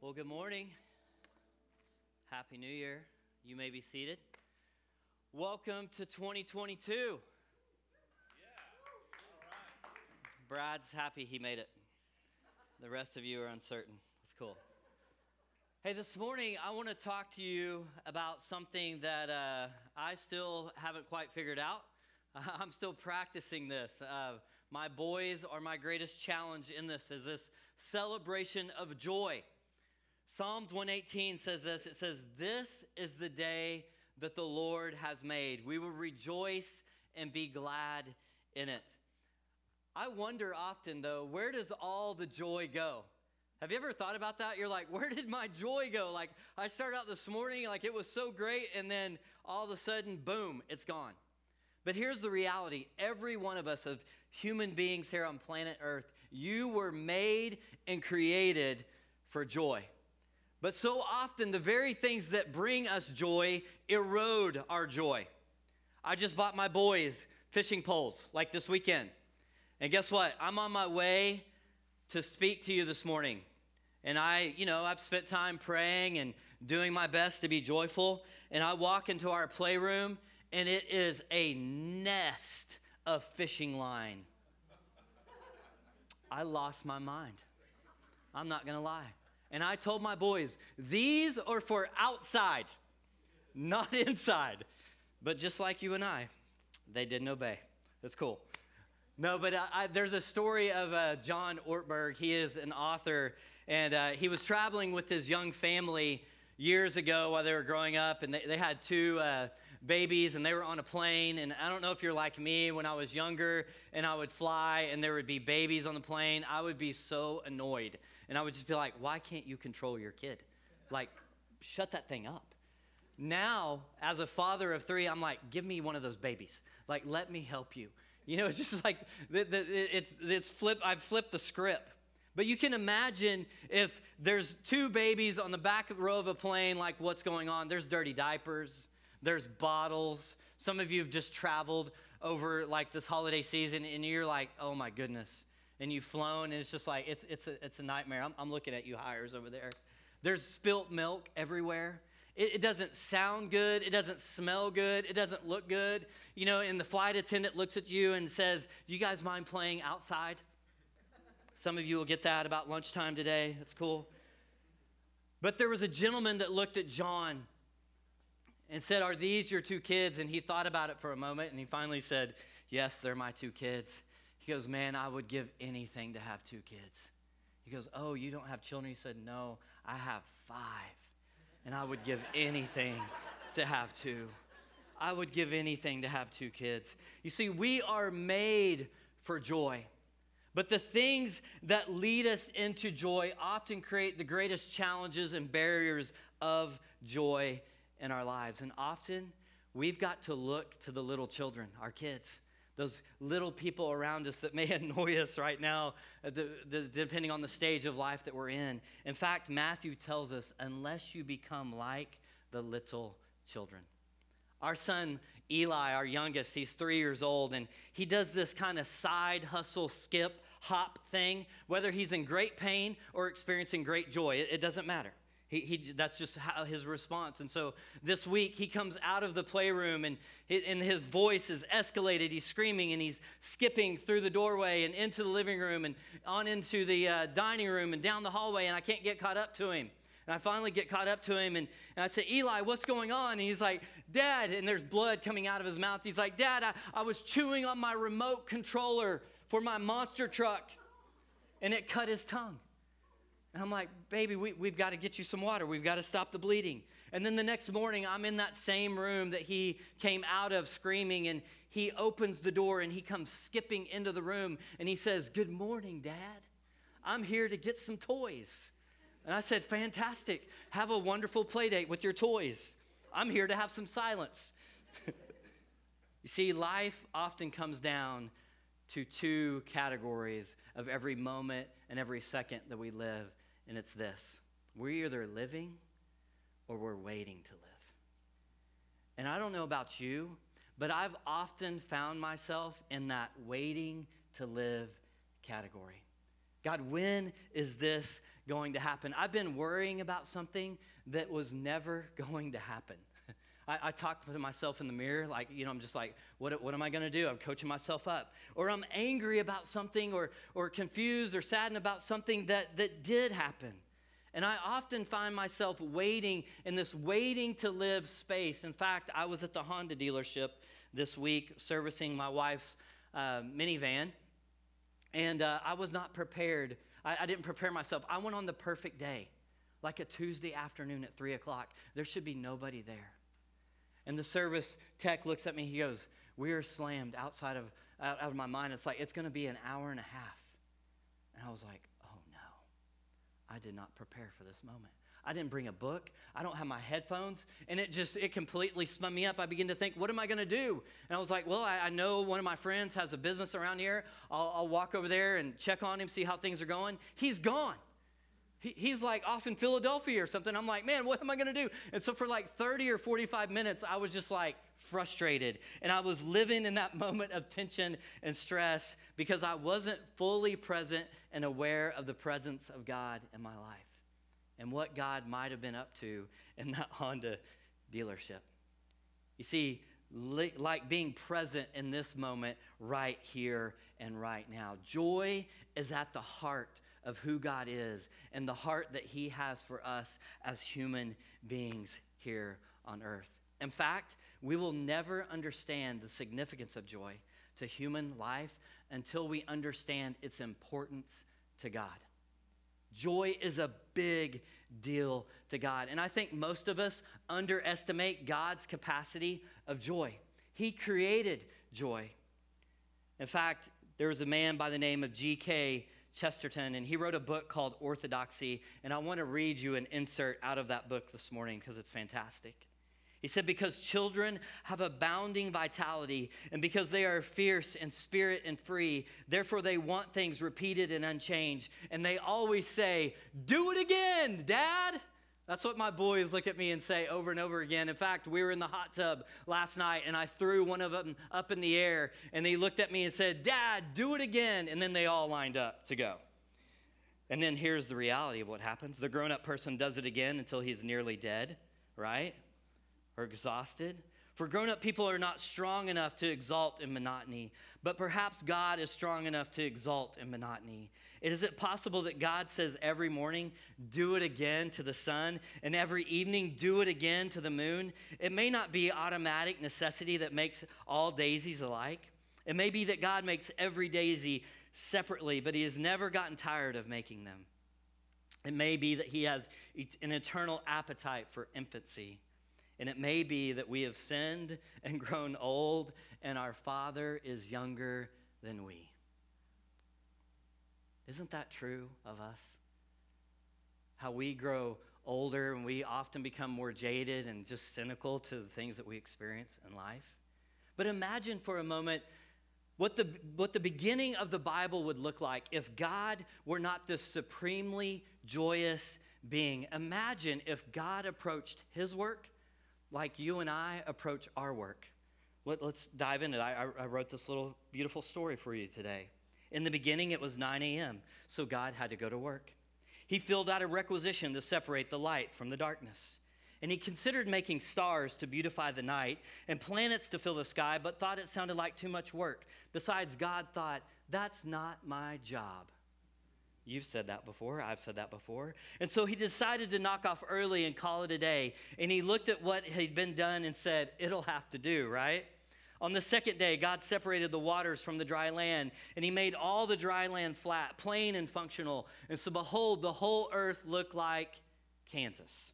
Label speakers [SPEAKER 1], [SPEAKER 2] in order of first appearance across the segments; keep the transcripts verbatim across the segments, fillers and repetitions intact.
[SPEAKER 1] Well, good morning. Happy New Year. You may be seated. Welcome to twenty twenty-two. Yeah. All right. Brad's happy he made it. The rest of you are uncertain. That's cool. Hey, this morning I want to talk to you about something that uh, I still haven't quite figured out. I'm still practicing this. Uh, my boys are my greatest challenge in this, is this celebration of joy. Psalms one eighteen says this. It says, "This is the day that the Lord has made. We will rejoice and be glad in it." I wonder often, though, where does all the joy go? Have you ever thought about that? You're like, where did my joy go? Like, I started out this morning, like it was so great, and then all of a sudden, boom, it's gone. But here's the reality. Every one of us, of human beings here on planet Earth, you were made and created for joy. But so often, the very things that bring us joy erode our joy. I just bought my boys fishing poles like this weekend. And guess what? I'm on my way to speak to you this morning. And I, you know, I've spent time praying and doing my best to be joyful. And I walk into our playroom, and it is a nest of fishing line. I lost my mind. I'm not going to lie. And I told my boys, these are for outside, not inside. But just like you and I, they didn't obey. That's cool. No, but I, I, there's a story of uh, John Ortberg. He is an author, and uh, he was traveling with his young family years ago while they were growing up, and they, they had two uh, babies, and they were on a plane. And I don't know if you're like me. When I was younger and I would fly and there would be babies on the plane, I would be so annoyed. And I would just be like, why can't you control your kid? Like, shut that thing up. Now, as a father of three, I'm like, give me one of those babies. Like, let me help you. You know, it's just like, the, the, it, it's flip. I've flipped the script. But you can imagine if there's two babies on the back row of a plane, like what's going on. There's dirty diapers. There's bottles. Some of you have just traveled over like this holiday season, and you're like, oh my goodness. And you've flown, and it's just like, it's it's a, it's a nightmare. I'm, I'm looking at you hires over there. There's spilt milk everywhere. It, it doesn't sound good. It doesn't smell good. It doesn't look good. You know, and the flight attendant looks at you and says, "Do you guys mind playing outside?" Some of you will get that about lunchtime today. That's cool. But there was a gentleman that looked at John and said, "Are these your two kids?" And he thought about it for a moment, and he finally said, "Yes, they're my two kids." He goes, "Man, I would give anything to have two kids." He goes, "Oh, you don't have children?" He said, "No, I have five. And I would give anything to have two. I would give anything to have two kids." You see, we are made for joy. But the things that lead us into joy often create the greatest challenges and barriers of joy in our lives. And often, we've got to look to the little children, our kids. Those little people around us that may annoy us right now, the, the, depending on the stage of life that we're in. In fact, Matthew tells us, unless you become like the little children. Our son, Eli, our youngest, he's three years old, and he does this kind of side hustle, skip, hop thing, whether he's in great pain or experiencing great joy. It, it doesn't matter. He, he, that's just how his response. And so this week he comes out of the playroom, and, and his voice is escalated. He's screaming, and he's skipping through the doorway and into the living room and on into the uh, dining room and down the hallway, and I can't get caught up to him. And I finally get caught up to him, and, and I say, "Eli, what's going on?" And he's like, "Dad," and there's blood coming out of his mouth. He's like, "Dad, I, I was chewing on my remote controller for my monster truck, and it cut his tongue." And I'm like, "Baby, we, we've got to get you some water. We've got to stop the bleeding." And then the next morning, I'm in that same room that he came out of screaming, and he opens the door, and he comes skipping into the room, and he says, "Good morning, Dad. I'm here to get some toys." And I said, "Fantastic. Have a wonderful play date with your toys. I'm here to have some silence." You see, life often comes down to two categories of every moment and every second that we live. And it's this: we're either living or we're waiting to live. And I don't know about you, but I've often found myself in that waiting to live category. God, when is this going to happen? I've been worrying about something that was never going to happen. I, I talk to myself in the mirror, like, you know, I'm just like, what, what am I going to do? I'm coaching myself up. Or I'm angry about something, or, or confused or saddened about something that, that did happen. And I often find myself waiting in this waiting to live space. In fact, I was at the Honda dealership this week servicing my wife's uh, minivan, and uh, I was not prepared. I, I didn't prepare myself. I went on the perfect day, like a Tuesday afternoon at three o'clock. There should be nobody there. And the service tech looks at me. He goes, we are slammed outside of, out, out of my mind. It's like, it's going to be an hour and a half. And I was like, oh no, I did not prepare for this moment. I didn't bring a book. I don't have my headphones. And it just, it completely spun me up. I began to think, what am I going to do? And I was like, well, I, I know one of my friends has a business around here. I'll, I'll walk over there and check on him, see how things are going. He's gone. He's like off in Philadelphia or something. I'm like, man, what am I going to do? And so for like thirty or forty-five minutes, I was just like frustrated. And I was living in that moment of tension and stress because I wasn't fully present and aware of the presence of God in my life and what God might have been up to in that Honda dealership. You see, like being present in this moment right here and right now. Joy is at the heart of who God is and the heart that he has for us as human beings here on earth. In fact, we will never understand the significance of joy to human life until we understand its importance to God. Joy is a big deal to God. And I think most of us underestimate God's capacity of joy. He created joy. In fact, there was a man by the name of G K Chesterton, and he wrote a book called Orthodoxy, and I want to read you an insert out of that book this morning because it's fantastic. He said, because children have abounding vitality, and because they are fierce in spirit and free, therefore they want things repeated and unchanged, and they always say, do it again, Dad. That's what my boys look at me and say over and over again. In fact, we were in the hot tub last night, and I threw one of them up in the air, and they looked at me and said, Dad, do it again. And then they all lined up to go. And then here's the reality of what happens. The grown-up person does it again until he's nearly dead, right? Or exhausted. For grown-up people are not strong enough to exalt in monotony, but perhaps God is strong enough to exalt in monotony. Is it possible that God says every morning, do it again to the sun, and every evening, do it again to the moon? It may not be automatic necessity that makes all daisies alike. It may be that God makes every daisy separately, but he has never gotten tired of making them. It may be that he has an eternal appetite for infancy. And it may be that we have sinned and grown old, and our Father is younger than we. Isn't that true of us? How we grow older and we often become more jaded and just cynical to the things that we experience in life. But imagine for a moment what the, what the beginning of the Bible would look like if God were not this supremely joyous being. Imagine if God approached his work like you and I approach our work. Let, let's dive into it. I, I wrote this little beautiful story for you today. In the beginning, it was nine a.m., so God had to go to work. He filled out a requisition to separate the light from the darkness. And he considered making stars to beautify the night and planets to fill the sky, but thought it sounded like too much work. Besides, God thought, that's not my job. You've said that before. I've said that before. And so he decided to knock off early and call it a day. And he looked at what had been done and said, it'll have to do, right? On the second day, God separated the waters from the dry land, and he made all the dry land flat, plain and functional. And so behold, the whole earth looked like Kansas.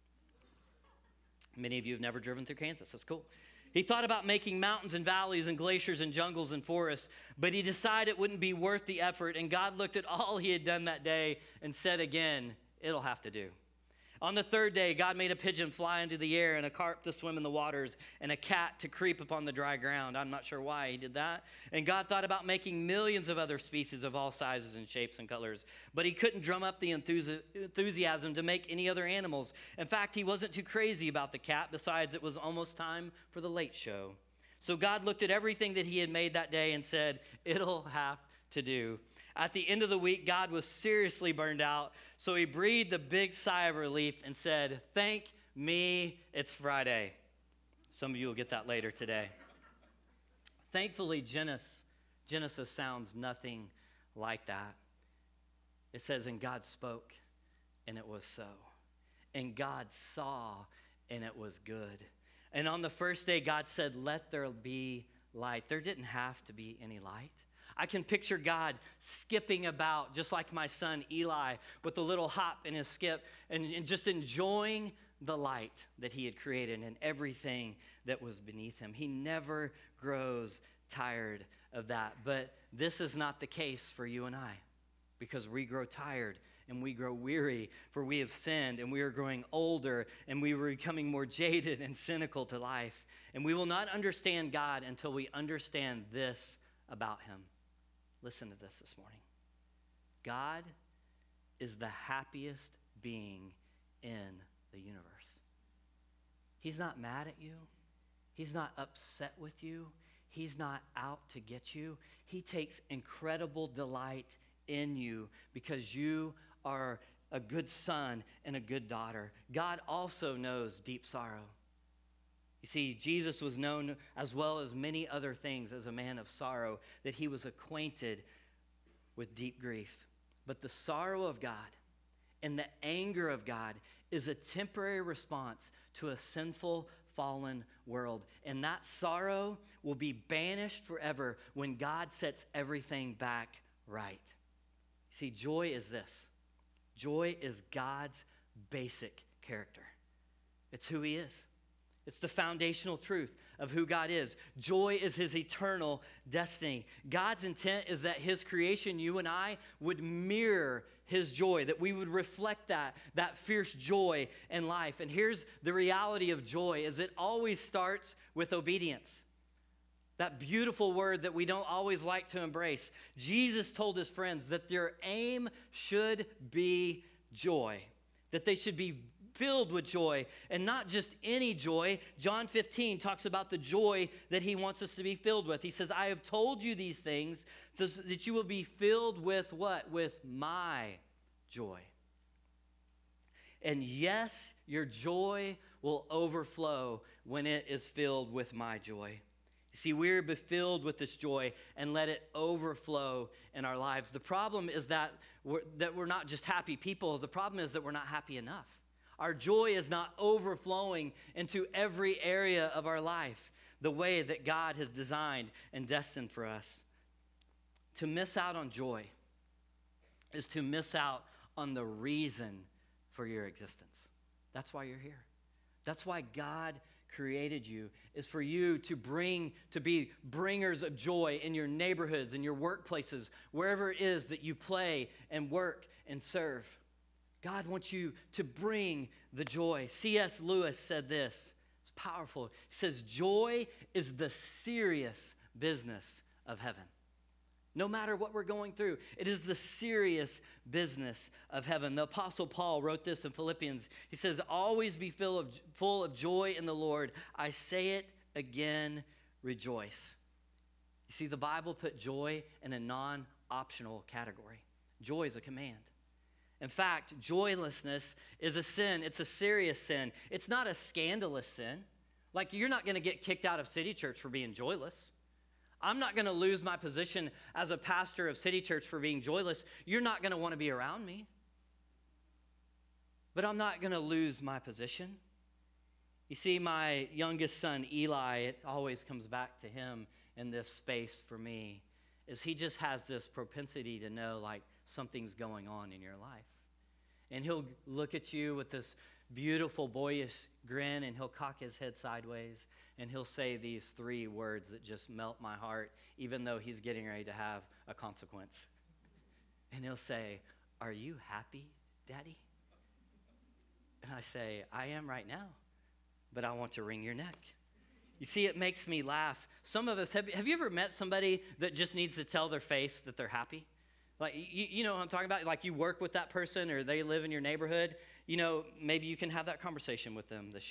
[SPEAKER 1] Many of you have never driven through Kansas. That's cool. He thought about making mountains and valleys and glaciers and jungles and forests, but he decided it wouldn't be worth the effort, and God looked at all he had done that day and said again, it'll have to do. On the third day, God made a pigeon fly into the air and a carp to swim in the waters and a cat to creep upon the dry ground. I'm not sure why he did that. And God thought about making millions of other species of all sizes and shapes and colors, but he couldn't drum up the enthusiasm to make any other animals. In fact, he wasn't too crazy about the cat. Besides, it was almost time for the late show. So God looked at everything that he had made that day and said, it'll have to do. At the end of the week, God was seriously burned out, so he breathed a big sigh of relief and said, "Thank me, it's Friday." Some of you will get that later today. Thankfully, Genesis, Genesis sounds nothing like that. It says, and God spoke, and it was so. And God saw, and it was good. And on the first day, God said, let there be light. There didn't have to be any light. I can picture God skipping about, just like my son Eli, with a little hop in his skip, and, and just enjoying the light that he had created and everything that was beneath him. He never grows tired of that. But this is not the case for you and I, because we grow tired and we grow weary, for we have sinned, and we are growing older, and we are becoming more jaded and cynical to life. And we will not understand God until we understand this about him. Listen to this this morning. God is the happiest being in the universe. He's not mad at you. He's not upset with you. He's not out to get you. He takes incredible delight in you because you are a good son and a good daughter. God also knows deep sorrow. You see, Jesus was known as well as many other things as a man of sorrow, that he was acquainted with deep grief. But the sorrow of God and the anger of God is a temporary response to a sinful, fallen world. And that sorrow will be banished forever when God sets everything back right. See, joy is this. Joy is God's basic character. It's who he is. It's the foundational truth of who God is. Joy is his eternal destiny. God's intent is that his creation, you and I, would mirror his joy, that we would reflect that, that fierce joy in life. And here's the reality of joy, is it always starts with obedience. That beautiful word that we don't always like to embrace. Jesus told his friends that their aim should be joy, that they should be filled with joy, and not just any joy. John fifteen talks about the joy that he wants us to be filled with. He says, I have told you these things so that you will be filled with what? With my joy. And yes, your joy will overflow when it is filled with my joy. You see, we're be filled with this joy and let it overflow in our lives. The problem is that we're, that we're not just happy people. The problem is that we're not happy enough. Our joy is not overflowing into every area of our life the way that God has designed and destined for us. To miss out on joy is to miss out on the reason for your existence. That's why you're here. That's why God created you, is for you to bring, to be bringers of joy in your neighborhoods, in your workplaces, wherever it is that you play and work and serve. God wants you to bring the joy. C S Lewis said this. It's powerful. He says, joy is the serious business of heaven. No matter what we're going through, it is the serious business of heaven. The Apostle Paul wrote this in Philippians. He says, always be full of, full of joy in the Lord. I say it again, rejoice. You see, the Bible put joy in a non-optional category. Joy is a command. In fact, joylessness is a sin. It's a serious sin. It's not a scandalous sin. Like, you're not going to get kicked out of City Church for being joyless. I'm not going to lose my position as a pastor of City Church for being joyless. You're not going to want to be around me. But I'm not going to lose my position. You see, my youngest son, Eli, it always comes back to him in this space for me, is he just has this propensity to know, like, something's going on in your life. And he'll look at you with this beautiful, boyish grin, and he'll cock his head sideways, and he'll say these three words that just melt my heart, even though he's getting ready to have a consequence. And he'll say, are you happy, Daddy? And I say, I am right now, but I want to wring your neck. You see, it makes me laugh. Some of us, have, have you ever met somebody that just needs to tell their face that they're happy? Like, you, you know what I'm talking about? Like, you work with that person or they live in your neighborhood. You know, maybe you can have that conversation with them this year.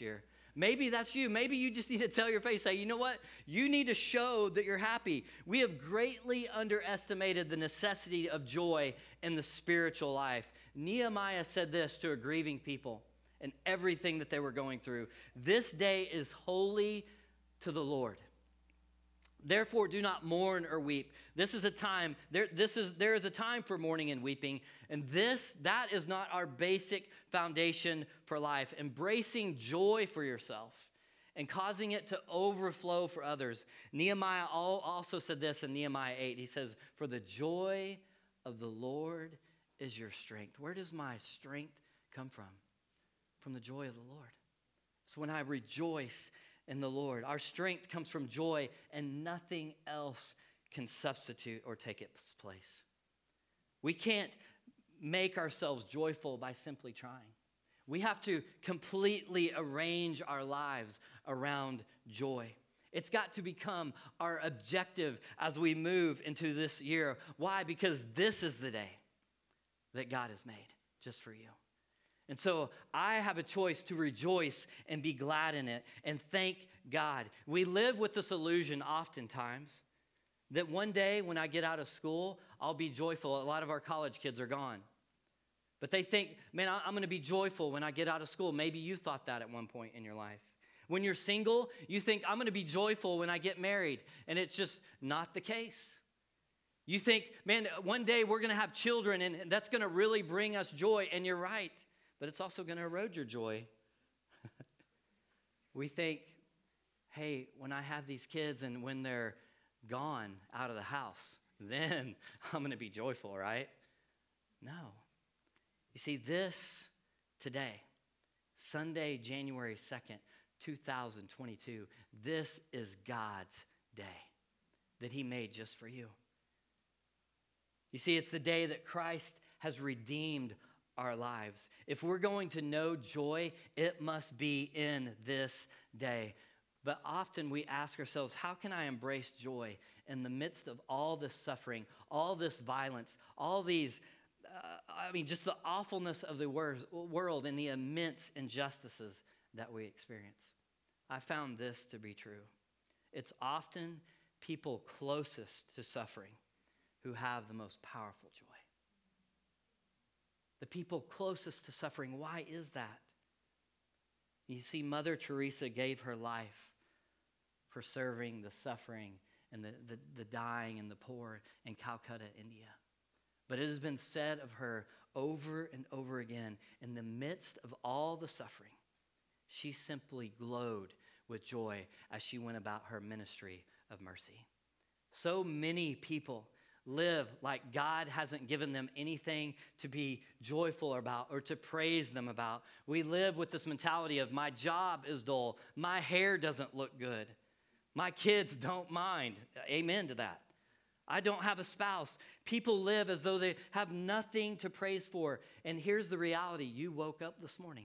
[SPEAKER 1] Maybe that's you. Maybe you just need to tell your face, say, you know what? You need to show that you're happy. We have greatly underestimated the necessity of joy in the spiritual life. Nehemiah said this to a grieving people and everything that they were going through. This day is holy to the Lord. Therefore, do not mourn or weep. This is a time, there, this is, there is a time for mourning and weeping. And this, that is not our basic foundation for life. Embracing joy for yourself and causing it to overflow for others. Nehemiah also said this in Nehemiah eight. He says, for the joy of the Lord is your strength. Where does my strength come from? From the joy of the Lord. So when I rejoice in the Lord, our strength comes from joy, and nothing else can substitute or take its place. We can't make ourselves joyful by simply trying. We have to completely arrange our lives around joy. It's got to become our objective as we move into this year. Why? Because this is the day that God has made just for you. And so I have a choice to rejoice and be glad in it and thank God. We live with this illusion oftentimes that one day when I get out of school, I'll be joyful. A lot of our college kids are gone. But they think, man, I'm going to be joyful when I get out of school. Maybe you thought that at one point in your life. When you're single, you think, I'm going to be joyful when I get married. And it's just not the case. You think, man, one day we're going to have children and that's going to really bring us joy. And you're right. But it's also going to erode your joy. We think, hey, when I have these kids and when they're gone out of the house, then I'm going to be joyful, right? No. You see, this today, Sunday, January second, two thousand twenty-two, this is God's day that he made just for you. You see, it's the day that Christ has redeemed our lives. If we're going to know joy, it must be in this day. But often we ask ourselves, how can I embrace joy in the midst of all this suffering, all this violence, all these, uh, I mean, just the awfulness of the wor- world and the immense injustices that we experience? I found this to be true. It's often people closest to suffering who have the most powerful joy. The people closest to suffering. Why is that? You see, Mother Teresa gave her life for serving the suffering and the, the, the dying and the poor in Calcutta, India. But it has been said of her over and over again, in the midst of all the suffering, she simply glowed with joy as she went about her ministry of mercy. So many people live like God hasn't given them anything to be joyful about or to praise them about. We live with this mentality of my job is dull, my hair doesn't look good, my kids don't mind. Amen to that. I don't have a spouse. People live as though they have nothing to praise for. And here's the reality. You woke up this morning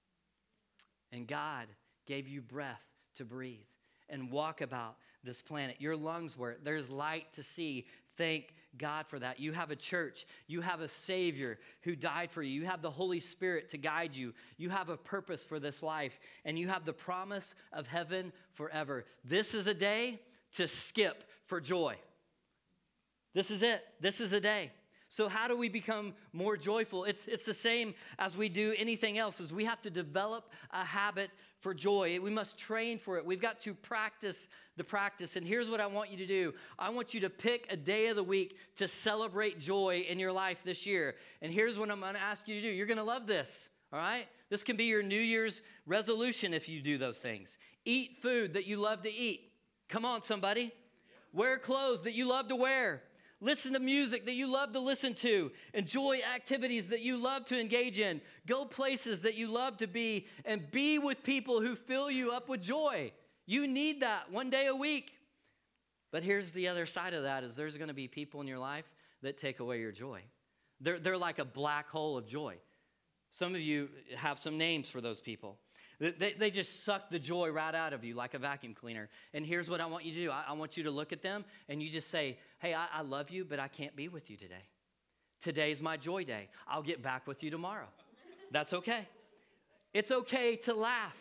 [SPEAKER 1] and God gave you breath to breathe and walk about this planet. Your lungs work. There's light to see. Thank God for that. You have a church. You have a Savior who died for you. You have the Holy Spirit to guide you. You have a purpose for this life, and you have the promise of heaven forever. This is a day to skip for joy. This is it. This is a day. So how do we become more joyful? It's, it's the same as we do anything else, is we have to develop a habit for joy. We must train for it. We've got to practice the practice. And here's what I want you to do. I want you to pick a day of the week to celebrate joy in your life this year. And here's what I'm going to ask you to do. You're going to love this, all right? This can be your New Year's resolution if you do those things. Eat food that you love to eat. Come on, somebody. Wear clothes that you love to wear. Listen to music that you love to listen to. Enjoy activities that you love to engage in. Go places that you love to be, and be with people who fill you up with joy. You need that one day a week. But here's the other side of that, is there's going to be people in your life that take away your joy. They're, they're like a black hole of joy. Some of you have some names for those people. They, they just suck the joy right out of you like a vacuum cleaner. And here's what I want you to do. I, I want you to look at them and you just say, hey, I, I love you, but I can't be with you today. Today's my joy day. I'll get back with you tomorrow. That's okay. It's okay to laugh.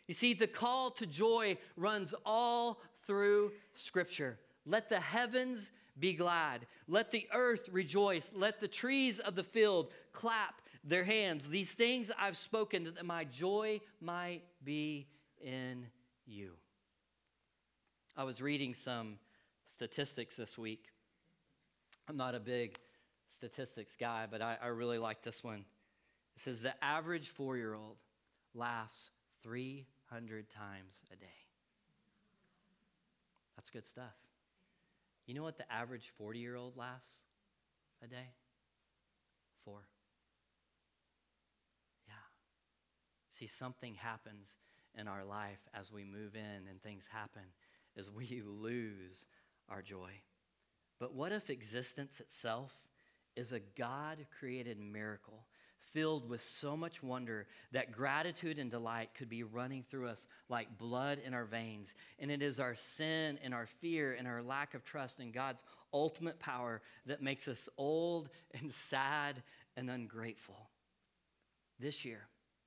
[SPEAKER 1] You see, the call to joy runs all through Scripture. Let the heavens be glad. Let the earth rejoice. Let the trees of the field clap their hands. These things I've spoken, that my joy might be in you. I was reading some statistics this week. I'm not a big statistics guy, but I, I really like this one. It says the average four-year-old laughs three hundred times a day. That's good stuff. You know what the average forty-year-old laughs a day? Four. Yeah. See, something happens in our life as we move in and things happen, is we lose our joy. But what if existence itself is a God-created miracle filled with so much wonder that gratitude and delight could be running through us like blood in our veins? And it is our sin and our fear and our lack of trust in God's ultimate power that makes us old and sad and ungrateful. This year,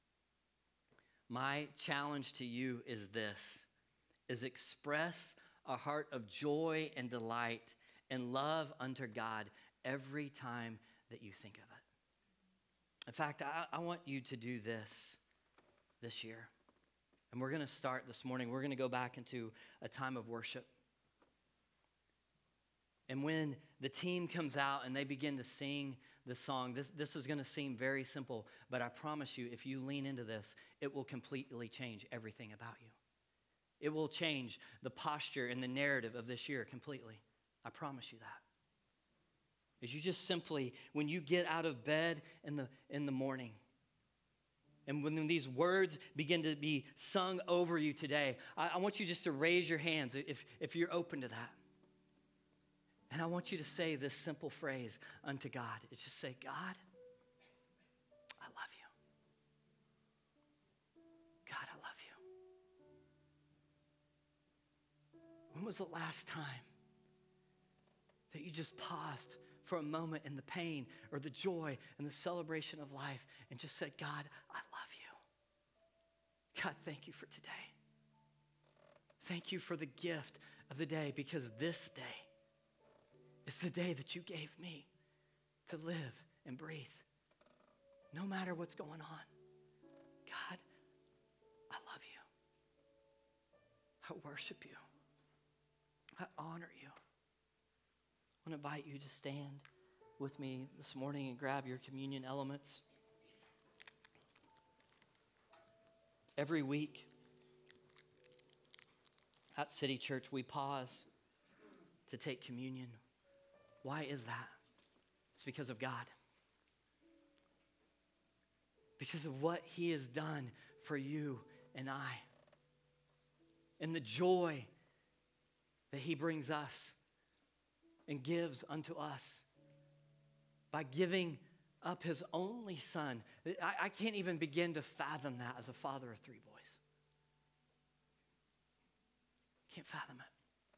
[SPEAKER 1] my challenge to you is this, is express a heart of joy and delight and love unto God every time that you think of it. In fact, I, I want you to do this this year. And we're going to start this morning. We're going to go back into a time of worship. And when the team comes out and they begin to sing the song, this, this is going to seem very simple, but I promise you, if you lean into this, it will completely change everything about you. It will change the posture and the narrative of this year completely. I promise you that. Is you just simply, when you get out of bed in the in the morning, and when these words begin to be sung over you today, I, I want you just to raise your hands if, if you're open to that. And I want you to say this simple phrase unto God. It's just say, God, I love you. God, I love you. When was the last time that you just paused for a moment in the pain or the joy and the celebration of life and just said, God, I love you. God, thank you for today. Thank you for the gift of the day, because this day is the day that you gave me to live and breathe. No matter what's going on, God, I love you. I worship you. I honor you. I want to invite you to stand with me this morning and grab your communion elements. Every week at City Church, we pause to take communion. Why is that? It's because of God. Because of what He has done for you and I. And the joy that He brings us and gives unto us by giving up His only Son. I, I can't even begin to fathom that as a father of three boys. Can't fathom it.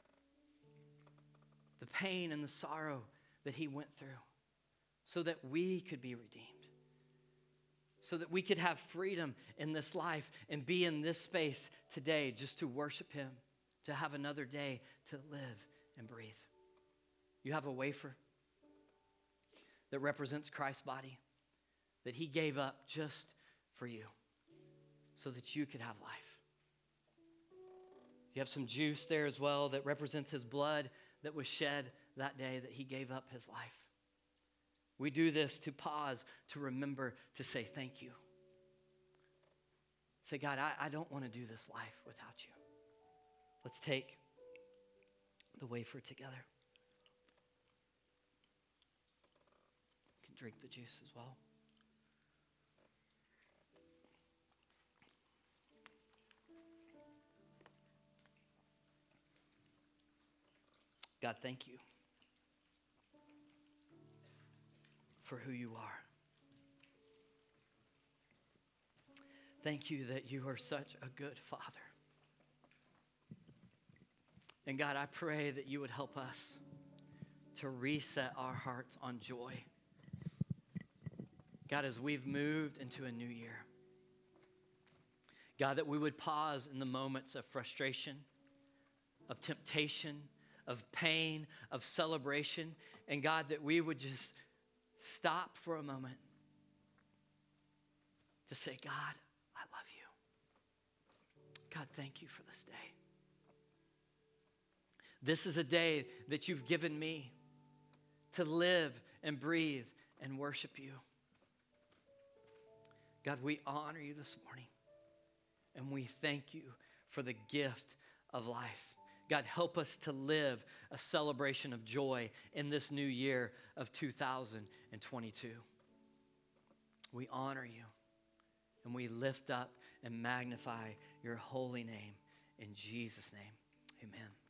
[SPEAKER 1] The pain and the sorrow that He went through so that we could be redeemed. So that we could have freedom in this life and be in this space today just to worship Him, to have another day to live and breathe. You have a wafer that represents Christ's body that He gave up just for you so that you could have life. You have some juice there as well that represents His blood that was shed that day that He gave up His life. We do this to pause, to remember, to say thank you. Say, God, I, I don't want to do this life without you. Let's take the wafer together. You can drink the juice as well. God, thank you for who you are. Thank you that you are such a good Father. And God, I pray that you would help us to reset our hearts on joy. God, as we've moved into a new year. God, that we would pause in the moments of frustration, of temptation, of pain, of celebration. And God, that we would just stop for a moment to say, God, I love you. God, thank you for this day. This is a day that you've given me to live and breathe and worship you. God, we honor you this morning, and we thank you for the gift of life. God, help us to live a celebration of joy in this new year of two thousand twenty-two. We honor you, and we lift up and magnify your holy name. In Jesus' name, amen.